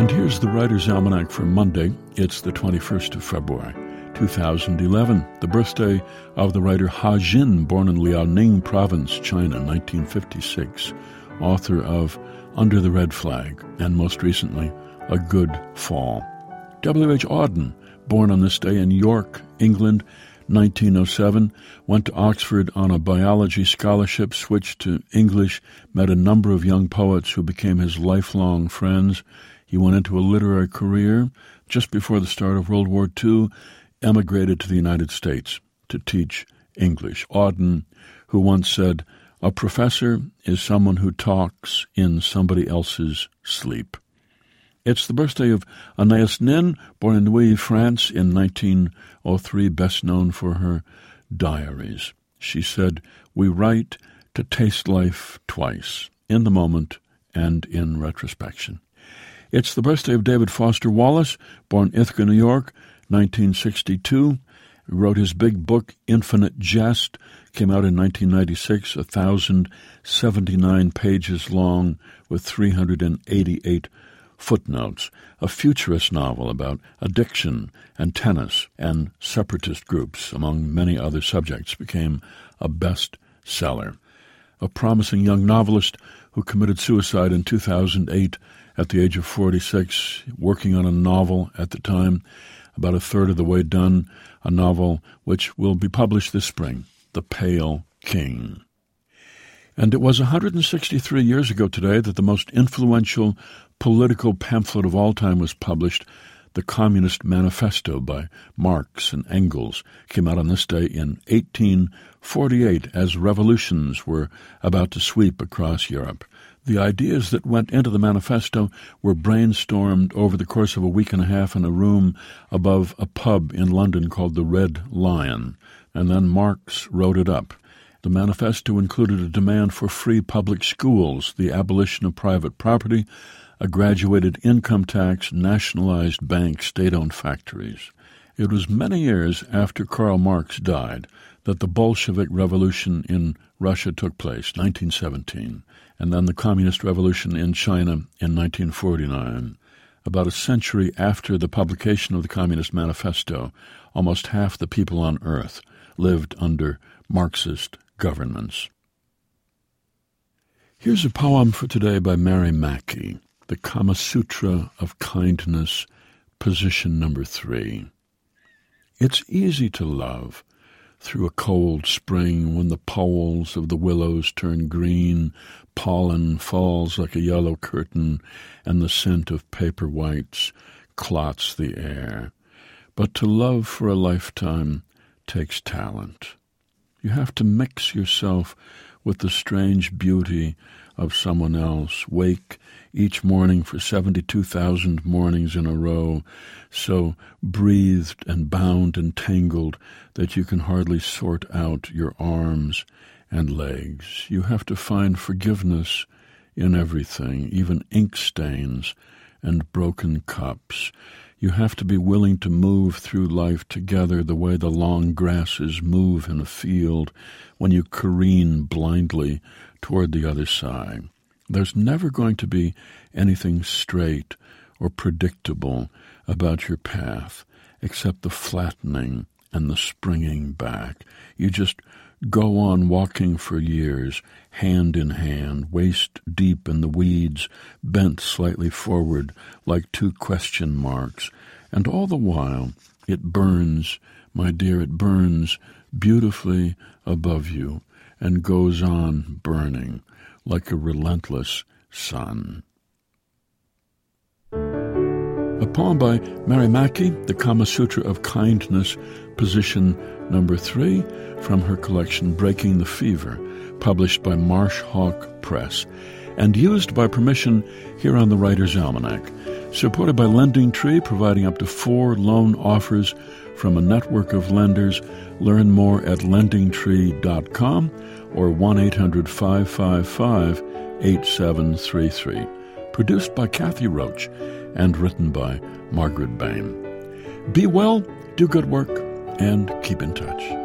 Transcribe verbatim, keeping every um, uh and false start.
And here's the Writer's Almanac for Monday. It's the twenty-first of February, two thousand eleven, the birthday of the writer Ha Jin, born in Liaoning Province, China, nineteen fifty-six, author of Under the Red Flag, and most recently, A Good Fall. W H Auden, born on this day in York, England, nineteen oh seven, went to Oxford on a biology scholarship, switched to English, met a number of young poets who became his lifelong friends. He went into a literary career. Just before the start of World War Two, emigrated to the United States to teach English. Auden, who once said, "A professor is someone who talks in somebody else's sleep." It's the birthday of Anais Nin, born in Neuilly, France in nineteen oh three, best known for her diaries. She said, "We write to taste life twice, in the moment and in retrospection." It's the birthday of David Foster Wallace, born Ithaca, New York, nineteen sixty-two. He wrote his big book, Infinite Jest, came out in nineteen ninety-six, one thousand seventy-nine pages long with three hundred eighty-eight footnotes, a futurist novel about addiction and tennis and separatist groups, among many other subjects, became a bestseller. A promising young novelist who committed suicide in two thousand eight at the age of forty-six, working on a novel at the time, about a third of the way done, a novel which will be published this spring, The Pale King. And it was one hundred sixty-three years ago today that the most influential political pamphlet of all time was published. The Communist Manifesto by Marx and Engels came out on this day in eighteen forty-eight as revolutions were about to sweep across Europe. The ideas that went into the manifesto were brainstormed over the course of a week and a half in a room above a pub in London called the Red Lion, and then Marx wrote it up. The manifesto included a demand for free public schools, the abolition of private property, a graduated income tax, nationalized banks, state-owned factories. It was many years after Karl Marx died that the Bolshevik Revolution in Russia took place, nineteen seventeen, and then the Communist Revolution in China in nineteen forty-nine. About a century after the publication of the Communist Manifesto, almost half the people on Earth lived under Marxist governments. Here's a poem for today by Mary Mackey, The Kama Sutra of Kindness, position number three. It's easy to love through a cold spring when the poles of the willows turn green, pollen falls like a yellow curtain, and the scent of paper whites clots the air. But to love for a lifetime takes talent. You have to mix yourself with the strange beauty of someone else, wake each morning for seventy-two thousand mornings in a row, so breathed and bound and tangled that you can hardly sort out your arms and legs. You have to find forgiveness in everything, even ink stains and broken cups. You have to be willing to move through life together the way the long grasses move in a field when you careen blindly toward the other side. There's never going to be anything straight or predictable about your path except the flattening and the springing back. You just go on walking for years, hand in hand, waist deep in the weeds, bent slightly forward like two question marks. And all the while, it burns, my dear, it burns beautifully above you and goes on burning like a relentless sun. A poem by Mary Mackey, The Kama Sutra of Kindness, position number three, from her collection Breaking the Fever, published by Marsh Hawk Press, and used by permission here on the Writer's Almanac. Supported by Lending Tree, providing up to four loan offers from a network of lenders. Learn more at lending tree dot com or one eight hundred five five five eight seven three three. Produced by Kathy Roach and written by Margaret Bain. Be well, do good work, and keep in touch.